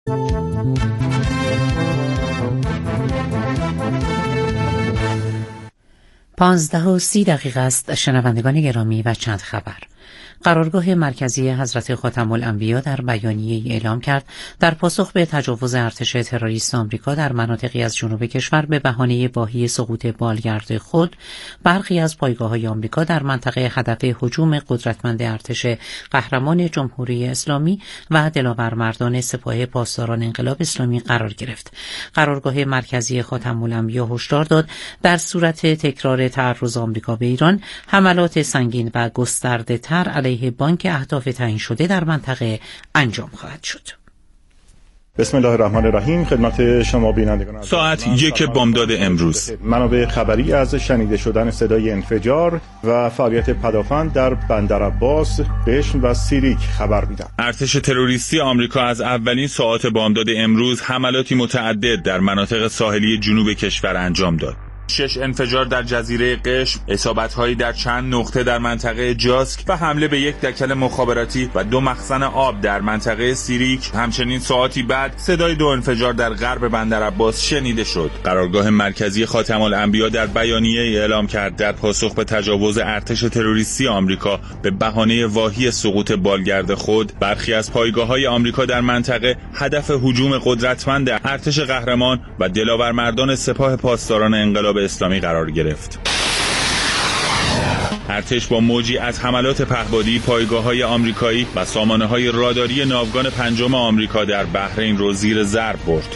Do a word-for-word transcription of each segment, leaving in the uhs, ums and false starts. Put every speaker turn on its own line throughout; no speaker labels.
پانزده و سی دقیقه است. شنوندگان گرامی و چند خبر. قرارگاه مرکزی حضرت خاتم الانبیا در بیانیه‌ای اعلام کرد در پاسخ به تجاوز ارتش تروریست آمریکا در مناطقی از جنوب کشور به بهانه واهی سقوط بالگرد خود، برخی از پایگاه‌های آمریکا در منطقه هدف هجوم قدرتمند ارتش قهرمان جمهوری اسلامی و دلاورمردان سپاه پاسداران انقلاب اسلامی قرار گرفت. قرارگاه مرکزی خاتم الانبیا هشدار داد در صورت تکرار تعرض آمریکا به ایران، حملات سنگین و گسترده‌تر علیه بانک اهداف تعیین شده در منطقه انجام خواهد شد.
بسم الله الرحمن الرحیم. خدمت شما بینندگان
ساعت یک بامداد امروز
منابع خبری از شنیده شدن صدای انفجار و فعالیت پدافند در بندرعباس، قشم و سیریک خبر میدن.
ارتش تروریستی آمریکا از اولین ساعات بامداد امروز حملاتی متعدد در مناطق ساحلی جنوب کشور انجام داد. شش انفجار در جزیره قشم، اصابت‌هایی در چند نقطه در منطقه جاسک و حمله به یک دکل مخابراتی و دو مخزن آب در منطقه سیریک. همچنین ساعتی بعد صدای دو انفجار در غرب بندرعباس شنیده شد. قرارگاه مرکزی خاتم الانبیا در بیانیه‌ای اعلام کرد در پاسخ به تجاوز ارتش تروریستی آمریکا به بهانه واهی سقوط بالگرد خود، برخی از پایگاه‌های آمریکا در منطقه هدف هجوم قدرتمند ارتش قهرمان و دلاورمردان سپاه پاسداران انقلاب اسلامی قرار گرفت. ارتش با موجی از حملات پهپادی پایگاه‌های آمریکایی و سامانه‌های راداری ناوگان پنجم آمریکا در بحرین را زیر ضرب برد.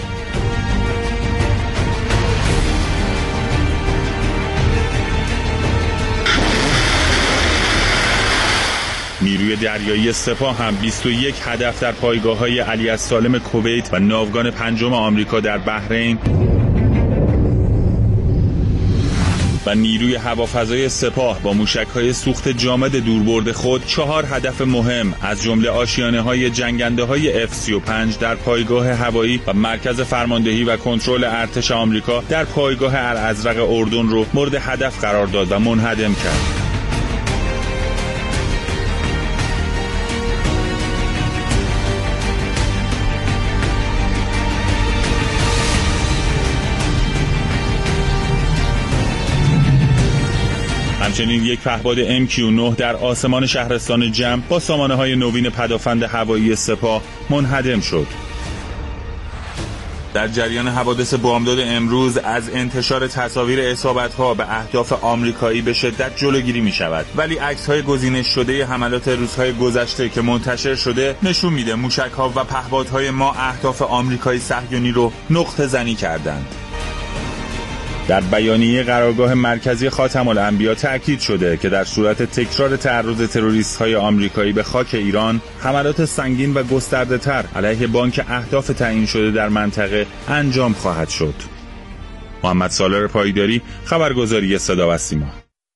نیروی دریایی سپاه هم بیست و یک هدف در پایگاه‌های علی السالم کویت و ناوگان پنجم آمریکا در بحرین و نیروی هوافضای سپاه با موشک‌های سوخت جامد دوربرد خود چهار هدف مهم از جمله آشیانه‌های جنگنده‌های اف سی و پنج در پایگاه هوایی و مرکز فرماندهی و کنترل ارتش آمریکا در پایگاه الازرق اردن رو مورد هدف قرار داد و منهدم کرد. همچنین یک پهپاد ام کیو نه در آسمان شهرستان جم با سامانه‌های نوین پدافند هوایی سپاه منهدم شد. در جریان حوادث بامداد امروز از انتشار تصاویر اصابت‌ها به اهداف آمریکایی به شدت جلوگیری می‌شود، ولی عکس‌های گزینش شده حملات روزهای گذشته که منتشر شده نشون میده موشک‌ها و پهپادهای ما اهداف آمریکایی صهیونی رو نقطه زنی کردند. در بیانیه قرارگاه مرکزی خاتم الانبیا تأکید شده که در صورت تکرار تعرض تروریست‌های آمریکایی به خاک ایران، حملات سنگین و گسترده‌تر علیه بانک اهداف تعیین شده در منطقه انجام خواهد شد. محمد سالار پایداری، خبرگزاری صدا و سیما.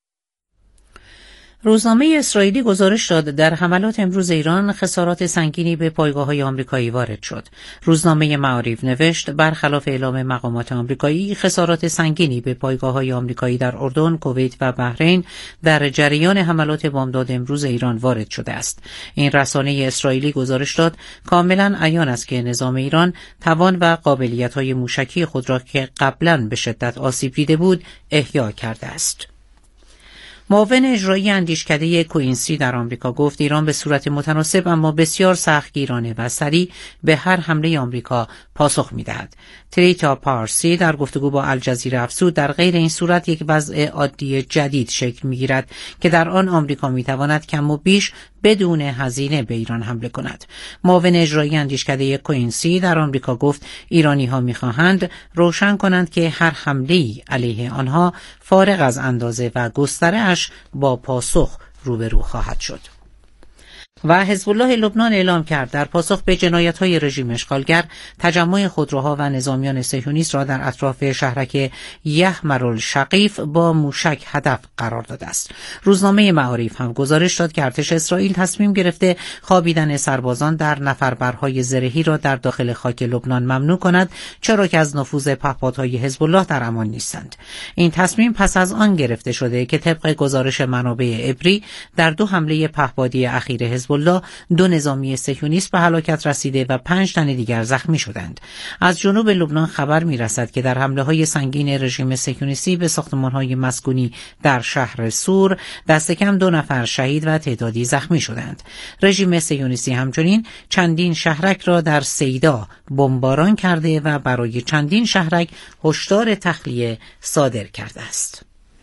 روزنامه اسرائیلی گزارش داد در حملات امروز ایران خسارات سنگینی به پایگاه‌های آمریکایی وارد شد. روزنامه معارف نوشت برخلاف اعلام مقامات آمریکایی، خسارات سنگینی به پایگاه‌های آمریکایی در اردن، کویت و بحرین در جریان حملات بامداد امروز ایران وارد شده است. این رسانه اسرائیلی گزارش داد کاملا عیان است که نظام ایران توان و قابلیت‌های موشکی خود را که قبلاً به شدت آسیب دیده بود احیا کرده است. معاون اجرایی اندیشکده کوئینسی در آمریکا گفت ایران به صورت متناسب اما بسیار سختگیرانه و سریع به هر حمله آمریکا پاسخ می‌دهد. تریتا پارسی در گفتگو با الجزیره افزود در غیر این صورت یک وضع عادی جدید شکل می‌گیرد که در آن آمریکا می‌تواند کم و بیش بدون هزینه به ایران حمله کند. معاون اجرایی اندیشکده کوئینسی در آمریکا گفت ایرانی‌ها می‌خواهند روشن کنند که هر حمله‌ای علیه آنها فارغ از اندازه و گستره‌اش با پاسخ روبرو خواهد شد. و حزب الله لبنان اعلام کرد در پاسخ به جنایت‌های رژیم اشغالگر تجمع خودروها و نظامیان صهیونیست را در اطراف شهرک یحمرالشقیف با موشک هدف قرار داده است. روزنامه معارف هم گزارش داد که ارتش اسرائیل تصمیم گرفته خوابیدن سربازان در نفربرهای زرهی را در داخل خاک لبنان ممنوع کند، چرا که از نفوذ پهپادهای حزب الله در امان نیستند. این تصمیم پس از آن گرفته شده که طبق گزارش منابع عبری در دو حمله پهپادی اخیر حزب حزب الله دو نظامی صهیونیست به هلاکت رسیده و پنج تن دیگر زخمی شدند. از جنوب لبنان خبر می‌رسد که در حمله‌های سنگین رژیم صهیونیستی به ساختمان‌های مسکونی در شهر سور دست کم دو نفر شهید و تعدادی زخمی شدند. رژیم صهیونیستی همچنین چندین شهرک را در سیدا بمباران کرده و برای چندین شهرک هشدار تخلیه صادر کرده است.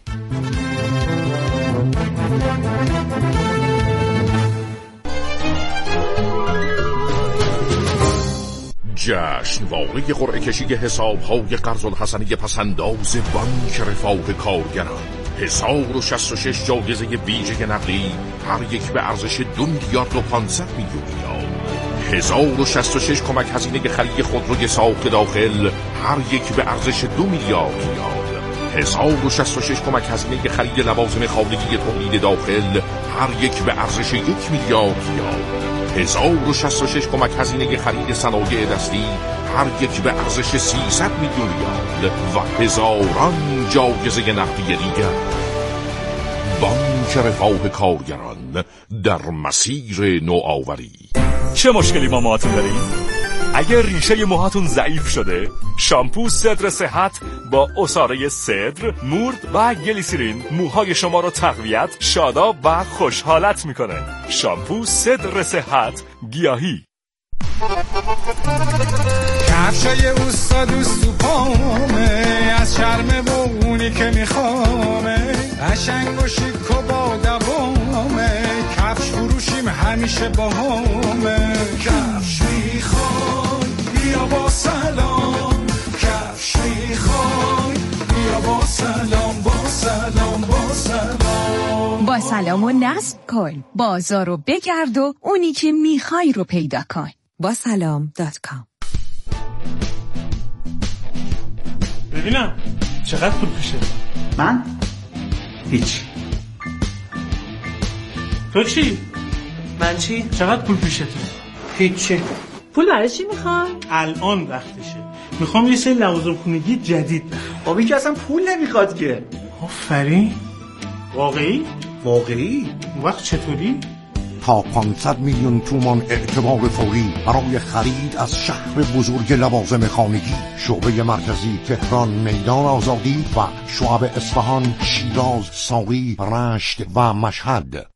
جشنواره قرعه کشی حساب‌های قرض الحسنه پسنداز بانک رفاه کارگران. هزار و شصت و شش جایزه ویژه نقدی، هر یک به ارزش دو میلیارد و پانصد میلیون ریال. هزار و شصت و شش کمک هزینه خرید خودروی ساخت داخل، هر یک به ارزش دو میلیارد ریال. هزار و شصت و شش کمک هزینه خرید لوازم خانگی تولید داخل، هر یک به ارزش یک میلیارد ریال. هزار و شصت و شش کمک هزینه خرید صنایع دستی، هر یک به ارزش سیصد میلیون ریال و هزاران جایزه نقدی دیگر. بانک رفاه کارگران در مسیر نوآوری.
چه مشکلی با موهاتون دارین؟ اگر ریشه موهاتون ضعیف شده، شامپو صدر صحت با عصاره صدر، مورد و گلیسرین موهای شما رو تقویت، شاداب و خوشحالت میکنه. شامپو صدر صحت گیاهی.
کفشای اوستا دوست و پامه، از شرم بونی که میخوامه، قشنگ و شیک و با دوامه، کفش فروشیم همیشه با همه. کفش میخوای بیا با سلام، کفش میخوای بیا با سلام، با سلام با سلام.
با سلام و نصب کن، بازار رو بگرد و اونی که میخوای رو پیدا کن. با سلام دات کام.
ببینم چقدر پول پیشه؟
من؟ هیچ.
تو چی؟
من چی؟
چقدر پول پیشه تو؟
هیچی.
پول برای چی میخوای؟
الان وقتشه، میخوام یه سری لوازم خونگی جدید بخرم.
بابی که اصلا پول نمیخواد که.
آفرین. واقعی؟
واقعی؟
اون وقت چطوری؟
تا پانصد میلیون تومان اعتبار فوری برای خرید از شهر بزرگ لوازم خانگی. شعبه مرکزی تهران میدان آزادی و شعب اصفهان، شیراز، ساقی، رشت و مشهد.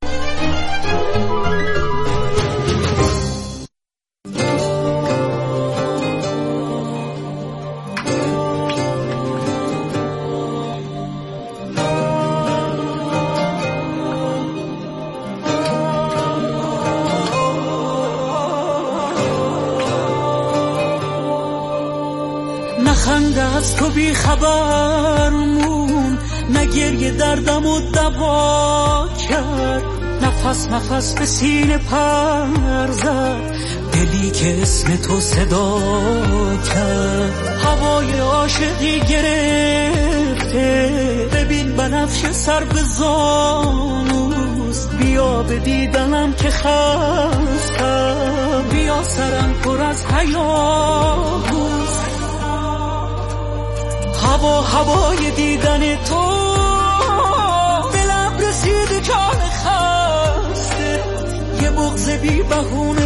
خنده از تو بی خبرمون، نه گریه دردم و دوا کرد، نفس نفس به سینه پر زد، دلی که اسم تو صدا کرد. هوای عاشقی گرفته، ببین بنفش سر به زانوست، بیا به دیدنم که خستم، بیا سرم پر از حیاست. هوا هوای دیدن تو، دلم رسید جان خسته، یه بغض بی بهونه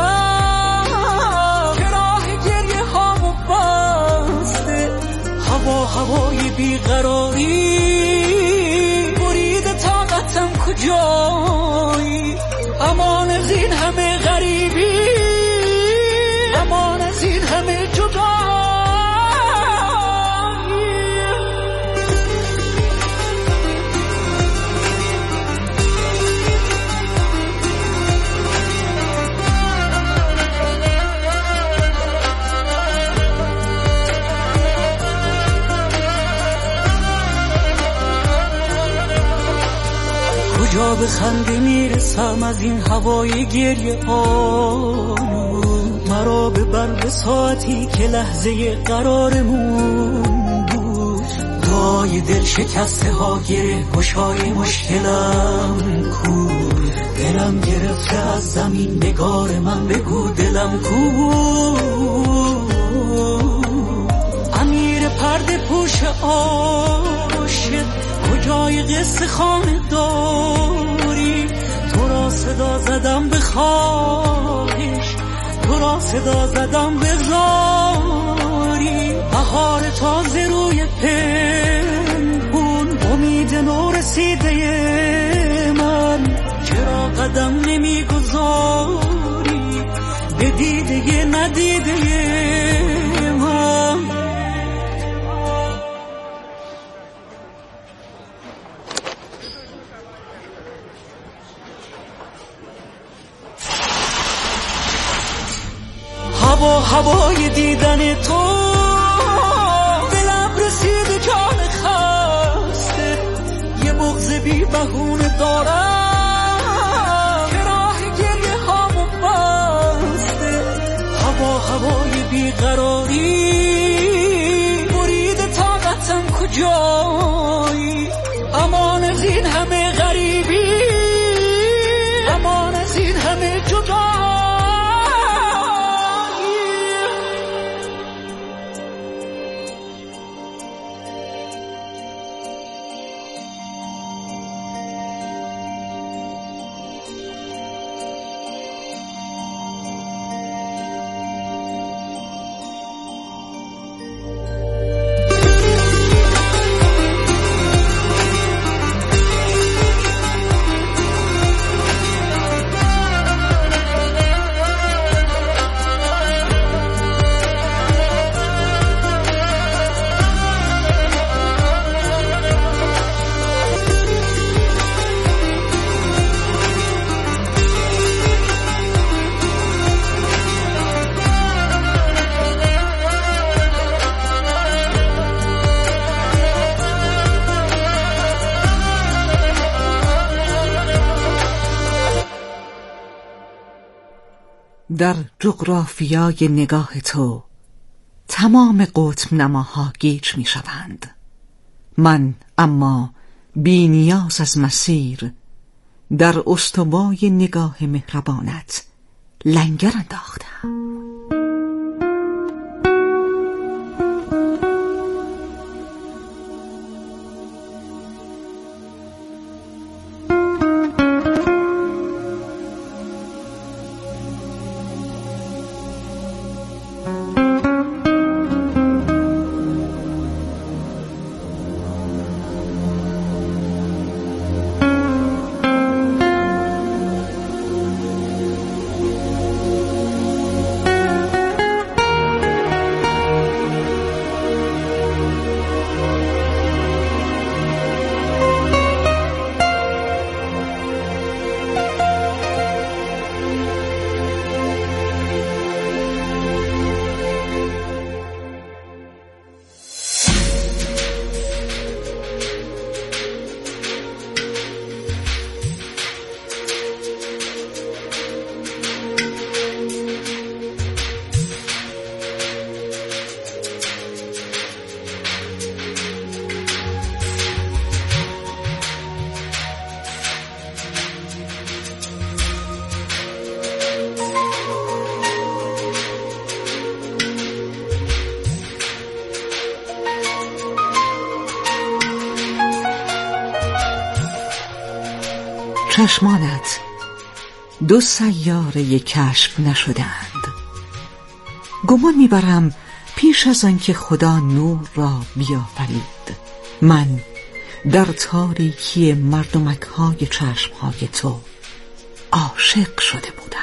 دارم که راه گریه هامو بسته. هوا هوای بیقراری، برید طاقتم کجایی، امان از این همه غریبی، امان از این همه جدا. کجا به خنده میرسم از این هوای گریه آلود، مرا ببر به ساعتی که لحظه قرارمون بود. دعای دل شکسته ها گره گشای مشکلم کو، دلم گرفته از زمین نگار من، بگو دلم کو. امیر پرده پوش عاشق، کجای قصه خانه داری، تو را صدا صدا زدم به خواهش، تو را صدا زدم به زاری. بهار تازه روی پنهون، امید نو رسیده من. چرا قدم نمیگذاری به دیده ندیده من؟ هوا هوای دیدن تو، دلم رسید جان خسته. یه بغض بی بهونه دارم که راه گریه هامو بسته. هوا هوای بیقراری، برید طاقتم کجایی؟ امان از این همه غریبی، امان از این همه جدا.
در جغرافیای نگاه تو تمام قطب نماها گیج می شوند. من اما بی نیاز از مسیر در استوای نگاه مهربانت لنگر انداختم. چشمانت دو سیاره کشف نشدند. گمان میبرم پیش از آنکه خدا نور را بیافرید، من در تاریکی مردمک های چشم های تو عاشق شده بودم.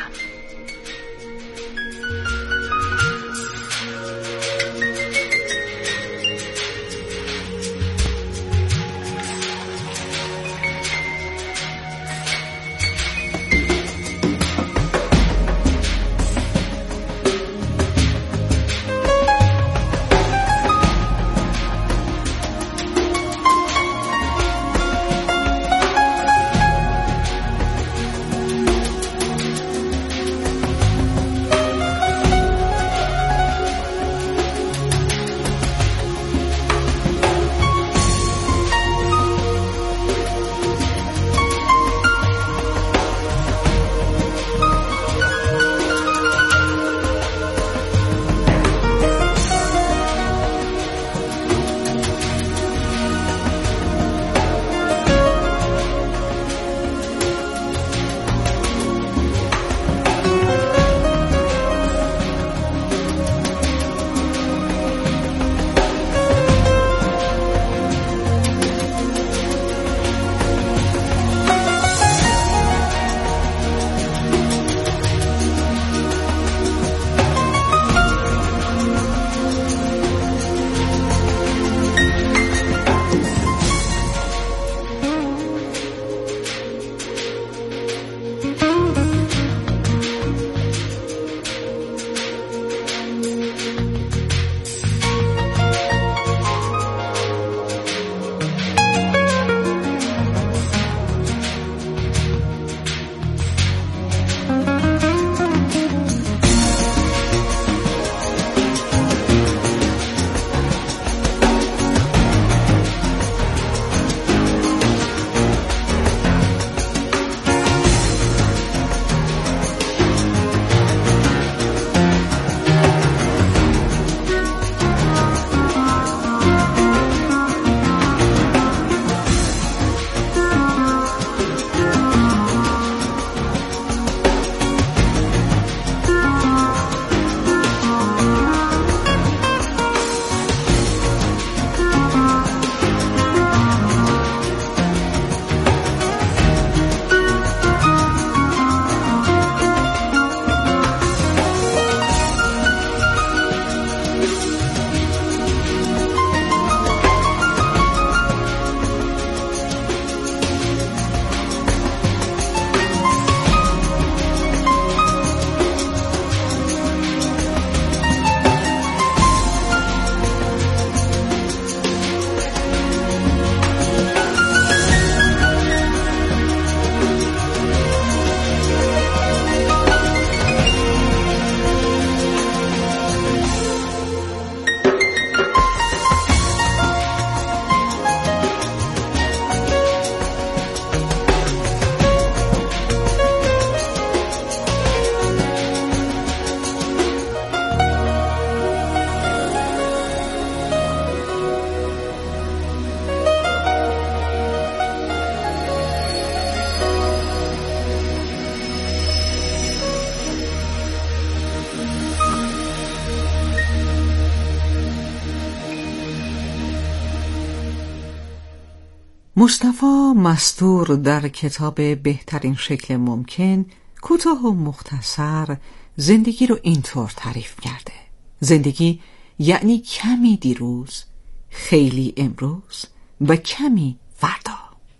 مصطفی مستور در کتاب بهترین شکل ممکن کوتاه و مختصر زندگی رو اینطور تعریف کرده: زندگی یعنی کمی دیروز، خیلی امروز و کمی فردا.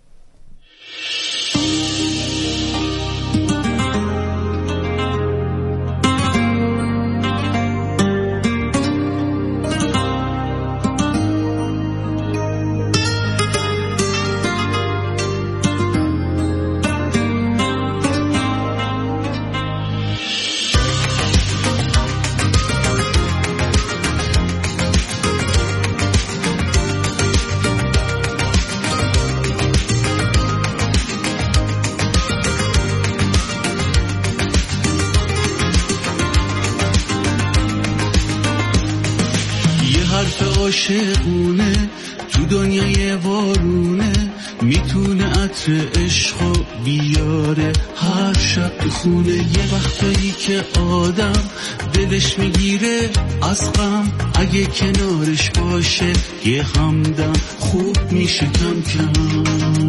عاشقونه تو دنیای وارونه، میتونه عطر عشقو بیاره هر شب تو خونه. یه وقتایی که آدم دلش میگیره از غم، اگه کنارش باشه یه همدم خوب میشه کم کم.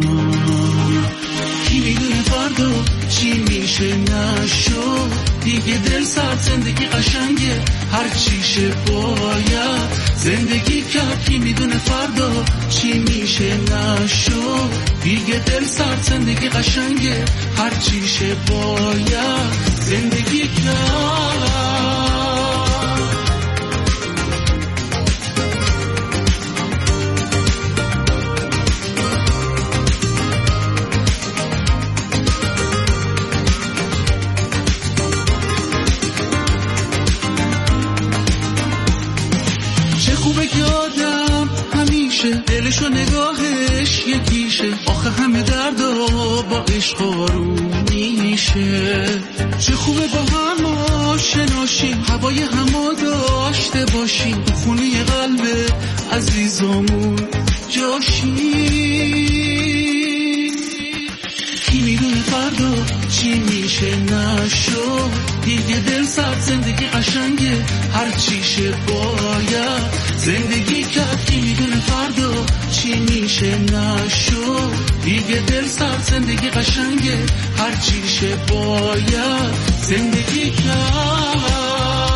کی میدونه فردا چی میشه نشو، دیگه دل سرد زندگی قشنگه هر چیشه باید زندگی کرد. کی میدونه فردا چی میشه نشو، دیگه دل سرد زندگی قشنگه هر چیشه باید زندگی کرد. خوبه که آدم همیشه دلش و نگاهش یکیشه، آخه همه دردا با عشق آروم میشه. چه خوبه با هم آشنا شیم، هوای همو داشته باشیم، خونه قلب عزیزامون جاشیم. کی میدونه فردا چی میشه نشو، دیگه دل سرد زندگی قشنگه هر چیشه باید زندگی کرد. کی میدونه فردا چی میشه نشو، دیگه دل سرد زندگی قشنگه هر چیشه باید زندگی کرد.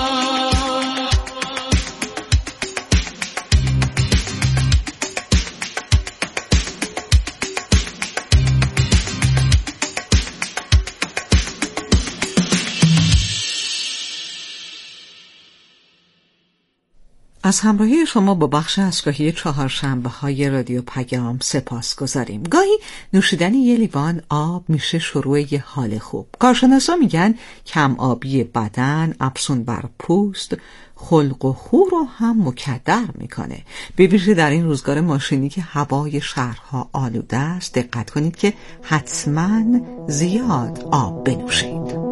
از همراهی شما با بخش اسکاهی چهارشنبه های رادیو پیام سپاس گذاریم. گاهی نوشیدن یه لیوان آب میشه شروع یه حال خوب. کارشناسا میگن کم آبی بدن افسون بر پوست، خلق و خو رو هم مکدر میکنه. به ویژه در این روزگار ماشینی که هوای شهرها آلوده است، دقت کنید که حتما زیاد آب بنوشید.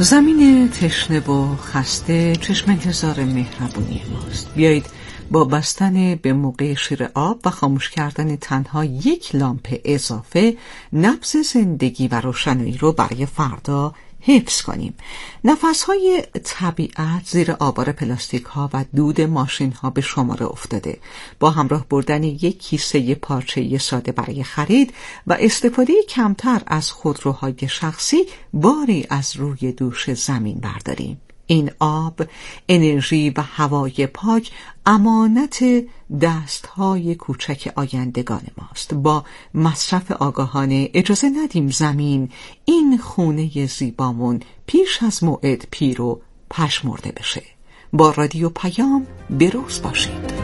زمین تشنه و خسته چشم انتظار مهربونی ماست. بیایید با بستن به موقع شیر آب و خاموش کردن تنها یک لامپ اضافه نبض زندگی و روشنایی رو برای فردا حفظ کنیم. نفس‌های طبیعت زیر آوار پلاستیک ها و دود ماشین ها به شماره افتاده. با همراه بردن یک کیسه پارچه‌ای ساده برای خرید و استفاده کمتر از خودروهای شخصی باری از روی دوش زمین برداریم. این آب، انرژی و هوای پاک امانت دستهای کوچک آیندگان ماست. با مصرف آگاهانه اجازه ندیم زمین، این خونه زیبامون، پیش از موعد پیر و پشمرده بشه. با رادیو پیام بروز باشید.